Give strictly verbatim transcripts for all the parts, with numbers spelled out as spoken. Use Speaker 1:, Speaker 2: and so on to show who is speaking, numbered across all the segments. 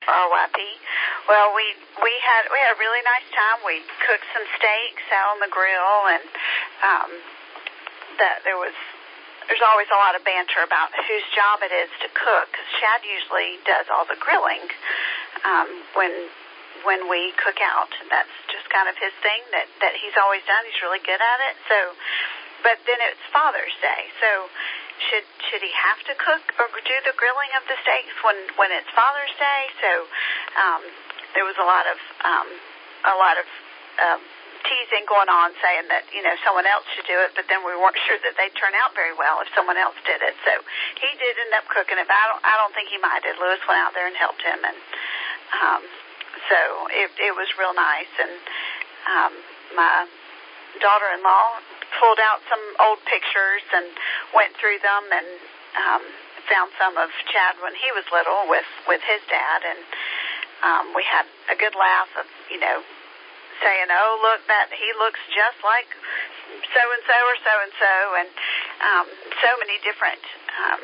Speaker 1: R Y P. Well, we we had we had a really nice time. We cooked some steaks out on the grill, and um, that there was there's always a lot of banter about whose job it is to cook. Because Chad usually does all the grilling um, when when we cook out. That's just kind of his thing that that he's always done. He's really good at it. So, but then it's Father's Day, so. Should should he have to cook or do the grilling of the steaks when, when it's Father's Day? So um, there was a lot of um, a lot of um, teasing going on, saying that you know someone else should do it, but then we weren't sure that they'd turn out very well if someone else did it. So he did end up cooking it. But I don't I don't think he minded. Lewis went out there and helped him, and um, so it it was real nice. And um, my daughter-in-law pulled out some old pictures and went through them and um, found some of Chad when he was little with, with his dad. And um, we had a good laugh of, you know, saying, oh, look, that he looks just like so-and-so or so-and-so. And um, so many different um,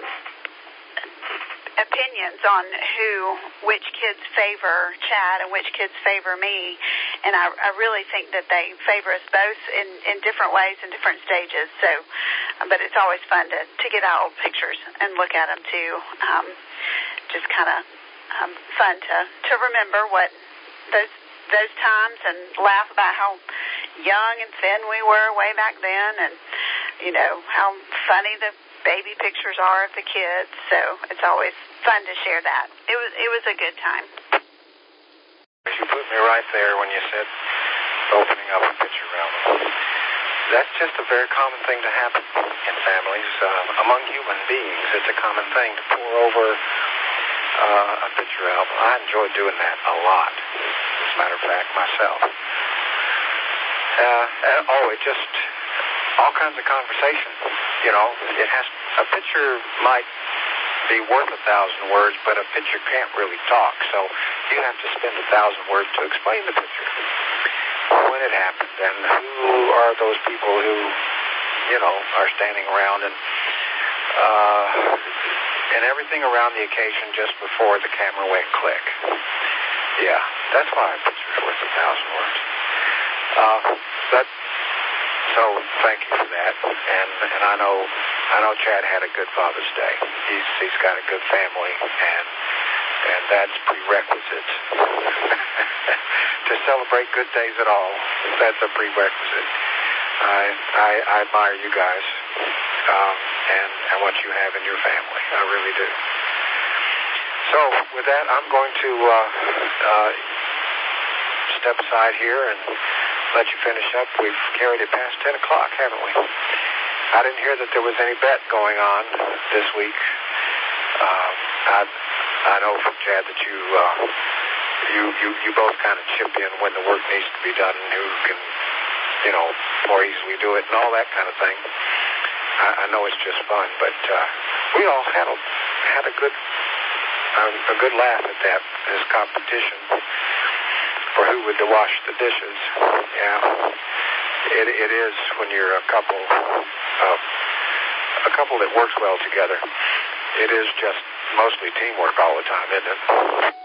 Speaker 1: opinions on who, which kids favor Chad and which kids favor me. And I, I really think that they favor us both in, in different ways and different stages. So, but it's always fun to, to get out old pictures and look at them too. Um, just kind of um, fun to, to remember what those those times and laugh about how young and thin we were way back then, and you know how funny the baby pictures are of the kids. So it's always fun to share that. It was it was a good time.
Speaker 2: You put me right there when you said opening up a picture album. That's just a very common thing to happen in families, uh, among human beings. It's a common thing to pour over uh, a picture album. I enjoy doing that a lot, as a matter of fact, myself. Uh, and, oh, it just, all kinds of conversation. You know, it has, a picture might be worth a thousand words, but a picture can't really talk, so you have to spend a thousand words to explain the picture. When it happened, and who are those people who, you know, are standing around, and uh, and everything around the occasion just before the camera went click. Yeah, that's why a picture's worth a thousand words. Uh, but so thank you for that, and and I know I know Chad had a good Father's Day. He's he's got a good family, and and that's prerequisite. To celebrate good days at all, that's a prerequisite. I I, I admire you guys um, and and what you have in your family. I really do. So with that, I'm going to uh, uh, step aside here and let you finish up. We've carried it past ten o'clock, haven't we? I didn't hear that there was any bet going on this week. Uh, I I know from Chad that you uh, you you you both kind of chip in when the work needs to be done and who can, you know, more easily do it and all that kind of thing. I, I know it's just fun, but uh, we all had a had a good uh, a good laugh at that this competition for who would wash the dishes. Yeah, it it is when you're a couple uh, a couple that works well together. It is just mostly teamwork all the time, isn't it?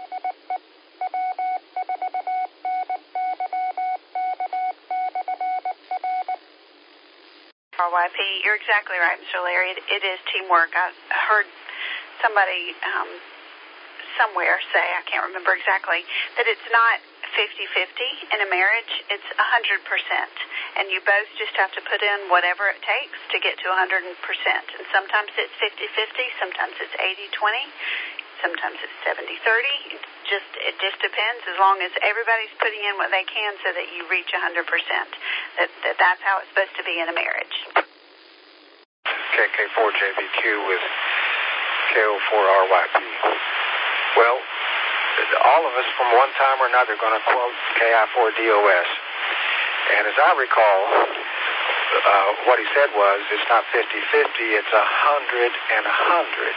Speaker 1: R Y P, you're exactly right, Mister Larry. It, it is teamwork. I heard somebody um, somewhere say, I can't remember exactly, that it's not fifty-fifty in a marriage. It's one hundred percent. And you both just have to put in whatever it takes to get to one hundred percent. And sometimes it's fifty-fifty, sometimes it's eighty-twenty, sometimes it's seventy-thirty. It just, it just depends, as long as everybody's putting in what they can so that you reach one hundred percent. That, that That's how it's supposed to be in a marriage.
Speaker 2: K K four J B Q with K O four R Y P. Well, all of us from one time or another are going to quote K I four D O S. And as I recall, uh, what he said was, it's not fifty-fifty, it's a hundred and a hundred.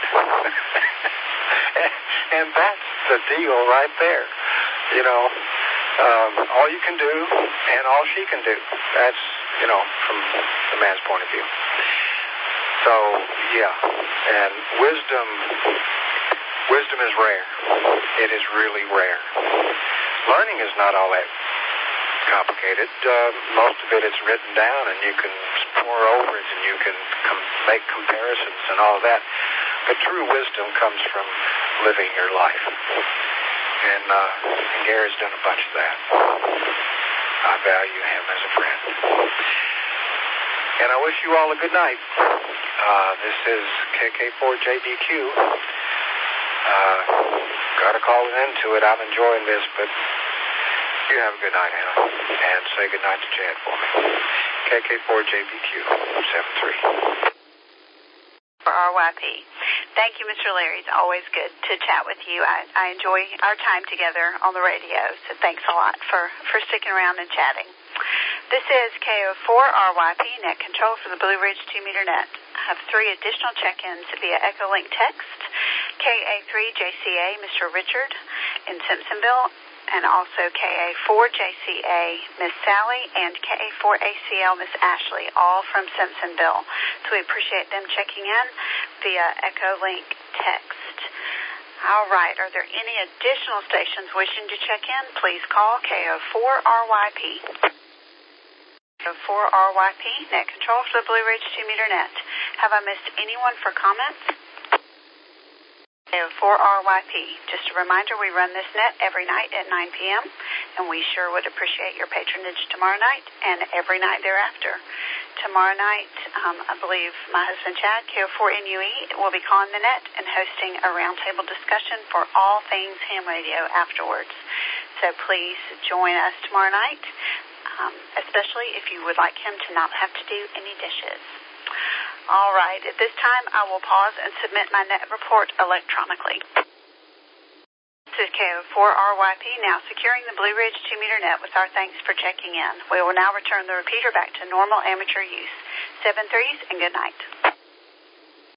Speaker 2: And that's the deal right there. You know, um, all you can do and all she can do. That's, you know, from the man's point of view. So, yeah. And wisdom Wisdom is rare. It is really rare. Learning is not all that complicated. Uh, most of it is written down, and you can pore over it, and you can com- make comparisons and all of that. But true wisdom comes from living your life. And, uh, and Gary's done a bunch of that. I value him as a friend. And I wish you all a good night. Uh, this is K K four J B Q. Uh, got to call it into it. I'm enjoying this, but you have a good night, Anna. And say good night to Chad for me. K K four J B Q seven three.
Speaker 1: For R Y P. Thank you, Mister Leary. It's always good to chat with you. I, I enjoy our time together on the radio, so thanks a lot for, for sticking around and chatting. This is K O four R Y P, Net Control for the Blue Ridge two meter Net. I have three additional check-ins via Echolink text. K A three J C A, Mister Richard in Simpsonville, and also K A four J C A, Miss Sally, and K A four A C L, Miss Ashley, all from Simpsonville. So we appreciate them checking in via Echolink text. All right, are there any additional stations wishing to check in? Please call K O four R Y P. K O four R Y P, Net Control for the Blue Ridge two meter Net. Have I missed anyone for comments? K O four R Y P. Just a reminder, we run this net every night at nine p.m., and we sure would appreciate your patronage tomorrow night and every night thereafter. Tomorrow night, um, I believe my husband Chad, K O four N U E, will be calling the net and hosting a roundtable discussion for all things ham radio afterwards. So please join us tomorrow night, um, especially if you would like him to not have to do any dishes. All right, at this time, I will pause and submit my net report electronically. This is K O four R Y P, now securing the Blue Ridge two meter Net with our thanks for checking in. We will now return the repeater back to normal amateur use. Seven threes and good night.